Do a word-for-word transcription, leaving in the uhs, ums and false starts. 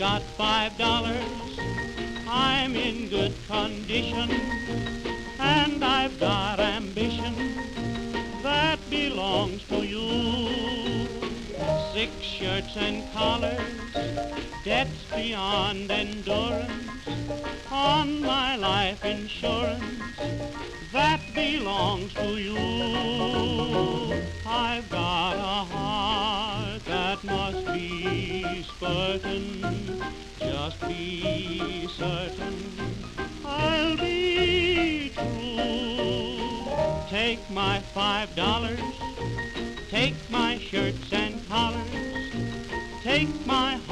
got five dollars, I'm in good condition, and I've got ambition that belongs to you. Six shirts and collars, debts beyond endurance, on my life insurance that belongs to you. I've got a heart that must be spurtin', just be certain I'll be true. Take my five dollars, take my shirts and collars, take my